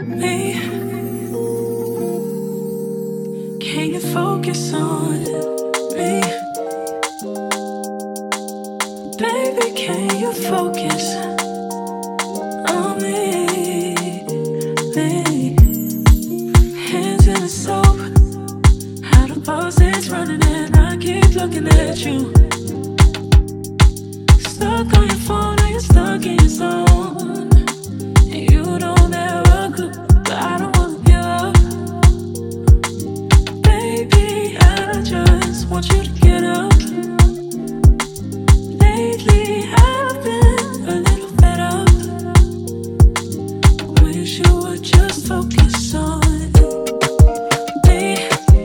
me. Can you focus on me? Baby, can you focus on me? Hands in the soap, how the faucet's running and I keep looking at you. Stuck on your phone or you're stuck in your zone. You don't have a clue, but I don't wanna give up. Baby, I just want you to get up. Lately I've been a little fed up. Wish you would just focus on me.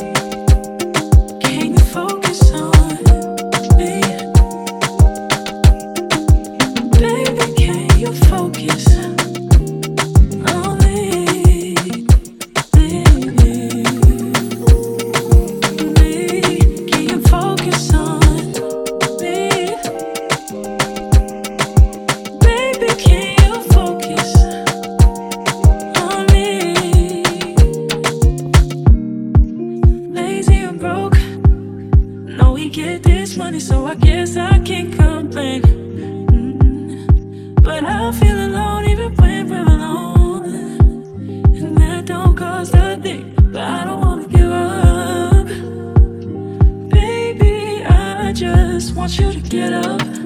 Can you focus on me? Baby, can you focus on me? Can you focus on me? Baby, can you focus on me? Lazy and broke, know we get this money, so I guess I can't complain. But I feel alone even when we're alone, and that don't cost a thing. But I don't wanna give up. Baby, I just want you to get up.